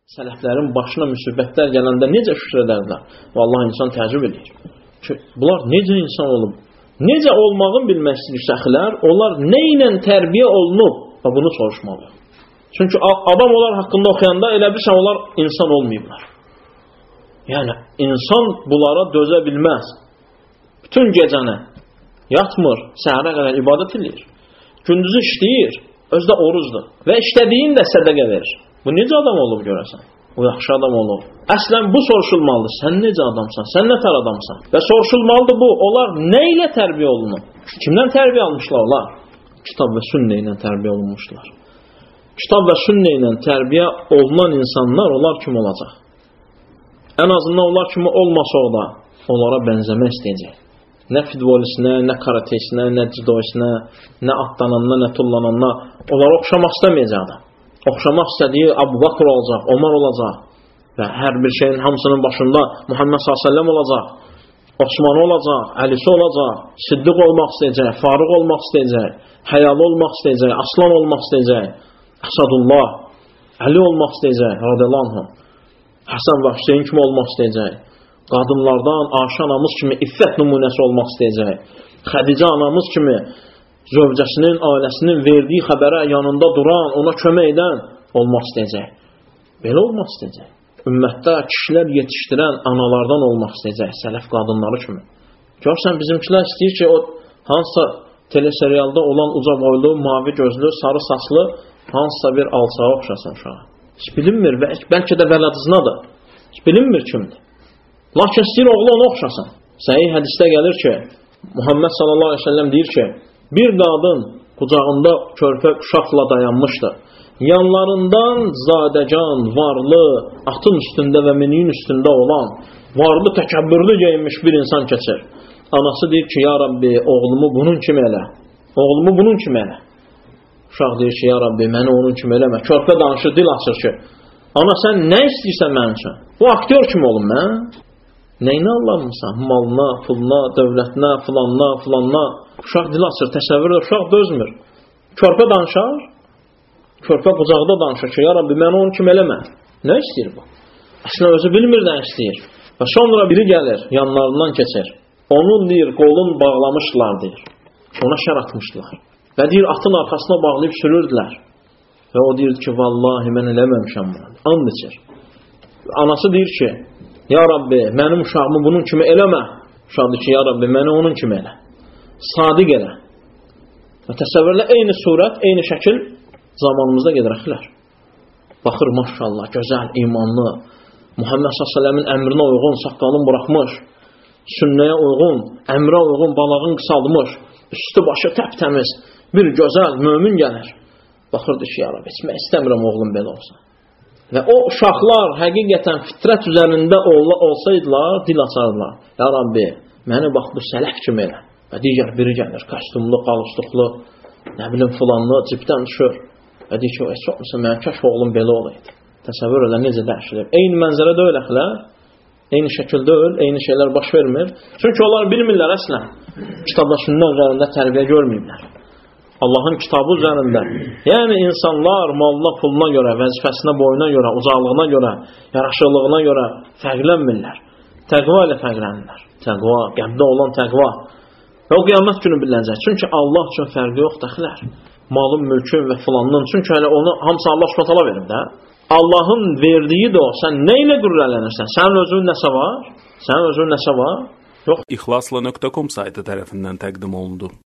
Sələflərin başına müsibətlər gələndə necə şükür edərlər? Vallahi insan təəccüb edir. Bunlar necə insan olub? Necə olmağın bilmək istəyir şəxslər, onlar nə ilə tərbiyə olunub? Bunu soruşmalı. Çünki adam onlar haqqında oxuyanda elə bilsən onlar insan olmayıblar. Yəni, insan bunlara dözə bilməz. Bütün gecəni yatmır, səhərə qədər ibadət edir. Gündüzü işləyir, özü də orucdur. Və işlədiyin də sədəqə verir. Bu necə adam olub görəsən? O yaxşı adam olub. Əslən bu soruşulmalıdır. Sən necə adamsan? Sən nə tər adamsan? Və soruşulmalıdır bu. Onlar nə ilə tərbiyə olunub? Kimdən tərbiyə almışlar onlar? Kitab və sünnə ilə tərbiyə olunmuşlar. Kitab və sünnə ilə tərbiyə olunan insanlar onlar kim olacaq? Ən azından onlar kimi olmasaq da onlara bənzəmək istəyəcək. Nə futbolisinə, nə karatesinə, nə cidoisinə, nə atlananına, nə tullananına onlara oxşamaq istəməyəcək adam. Oxşamaq istədiyi Əbu Bakr olacaq, Omar olacaq və hər bir şeyin hamısının başında Muhammed s.ə.v olacaq, Osman olacaq, Əlisi olacaq, Siddiq olmaq istəyəcək, Farıq olmaq istəyəcək, Həyalı olmaq istəyəcək, Aslan olmaq istəyəcək, Əsadullah, Əli olmaq istəyəcək, radiyallahu anh, Həsən və Hüseyin kimi olmaq istəyəcək, qadınlardan Ayşə anamız kimi iffət nümunəsi olmaq istəyəcək, Xədicə anamız kimi zövcəsinin, ailəsinin verdiyi xəbərə yanında duran, ona kömək edən olmaq istəyəcək. Belə olmaq istəyəcək. Ümmətdə kişilər yetişdirən analardan olmaq istəyəcək, sələf qadınları kimi. Görsən, bizimkilər istəyir ki, o hansısa teleserialda olan uca boylu, mavi gözlü, sarı saçlı, hansısa bir alçağa oxşasın uşağa. Hiç bilinmir, bəlkə də vələdiznadır. Hiç bilinmir kimdir. Lakin istəyir oğlu ona oxşasın. Səhih hədisdə gəlir ki, Muhammed sallallahu aleyhi ve sellem deyir ki, bir qadın qucağında körpə uşaqla dayanmışdır. Yanlarından zadəcan, varlı, atın üstündə və miniyin üstündə olan, varlı, təkəbbürlü geyinmiş bir insan keçir. Anası deyir ki, ya Rabbi, oğlumu bunun kimi elə. Oğlumu bunun kimi elə. Uşaq deyir ki, ya Rabbi, məni onun kimi eləmə. Körpə danışır, dil açır ki, ana sən nə istəyirsən mənim üçün? Bu aktyor kimi olun mən? Nəyinə Allahmısan? Malına, puluna, dövlətinə, filanına. Uşaq dil açır, təsəvvür edir, uşaq dözmür. Körpə danışar, körpə qucaqda danışır ki, ya Rabbi, məni onun kimi eləmə. Nə istəyir bu? Əslində özü bilmir nə istəyir. Və sonra biri gəlir, yanlarından keçir. Onun deyir, qolun bağlamışlar deyir. Ona şər atmışdılar. Və deyir, atın arxasına bağlayıb sürürdülər. Və o deyir ki, vallahi mən eləməmişəm bunu. And içir. Anası deyir ki, ya Rabbi, mənim uşağımı bunun kimi eləmə. Uşaq deyir ki, ya Rabbi, məni onun kimi elə. Sadiq elə. Və təsəvvürlə eyni surət, eyni şəkil zamanımızda gedirəklər. Baxır, maşallah, gözəl, imanlı, Muhammed s.ə.v-in əmrinə uyğun, saqqalını buraxmış, sünnəyə uyğun, əmrə uyğun, balağın qısaldmış, üstü başı təptəmiz, bir gözəl, mömin gəlir. Baxırdı ki, ya Rabbi, içmək istəmirəm oğlum belə olsa. Və o uşaqlar həqiqətən fitrət üzərində olsaydılar, dil açardılar. Ya Rabbi, məni bax bu sələf kimi elə. Və digər biri gəlir, kostyumlu, qalışdıqlı, nə bilim filanlı, cibdən düşür. Və deyir ki, heç olmasa mənim kəşf oğlum belə olaydı. Təsəvvür elə necə dəyişilir. Eyni mənzərə deyil əxilər, eyni şəkil deyil, eyni şeylər baş vermir. Çünki onlar bilmirlər əslən. Kitabla sünnə üzərində tərbiyə görməyiblər. Allahın kitabı üzərində. Yəni insanlar malına, puluna görə, vəzifəsinə, boyuna görə, uzaqlığına görə, yaraşıqlığına görə fərqlənmirlər. Təqva ilə fərqlənirlər. Təqva, qəbdə olan təqva. Və o qiyamət günü bilinəcək. Çünki Allah üçün fərqi yox dəxilər. Malın, mülkün və filanın. Çünki hələ onu hamısı Allah şübhətala verib də. Allahın verdiyi də o. Sən nə ilə qürrələnirsən? Sənin özün nəsə var? Sənin özün nəsə var? Yox. İxlasla.com saytı tərəfindən təqdim olundu.